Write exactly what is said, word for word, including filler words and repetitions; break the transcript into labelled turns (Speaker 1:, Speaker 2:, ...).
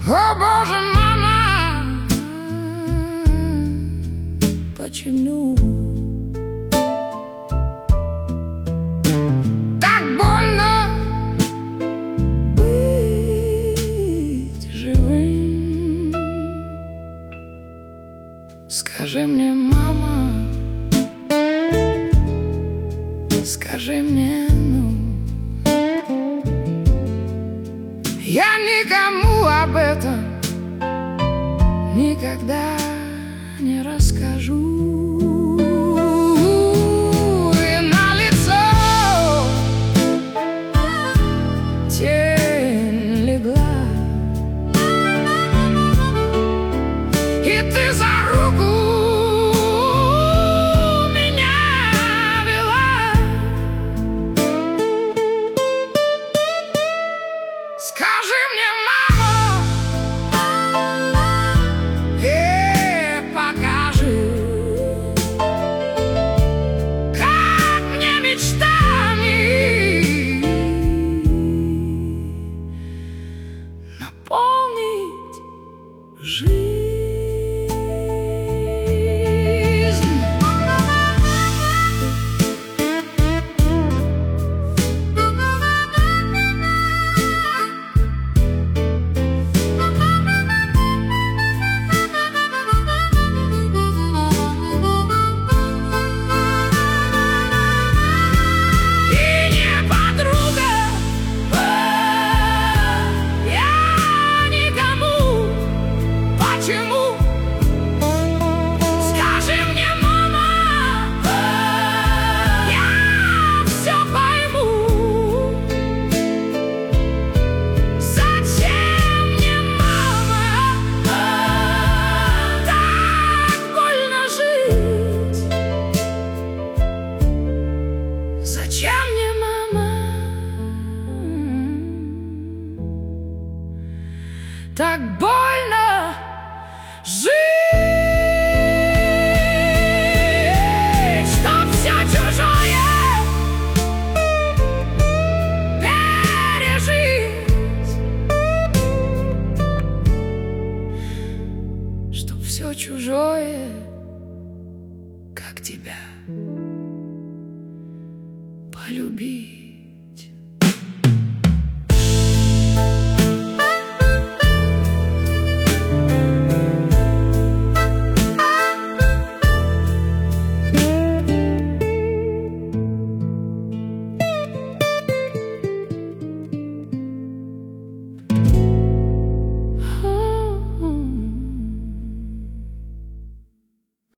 Speaker 1: О, Боже, мама, почему так больно быть живым? Скажи мне, мама, скажи мне, ну, я никому об этом никогда не расскажу. И на лицо тень легла, и ты за руку меня вела. Скажи мне, мама, и покажи, как мне мечтами наполнить жизнь. Зачем мне, мама, так больно жить, чтоб все чужое пережить, чтоб все чужое, как тебя, полюби.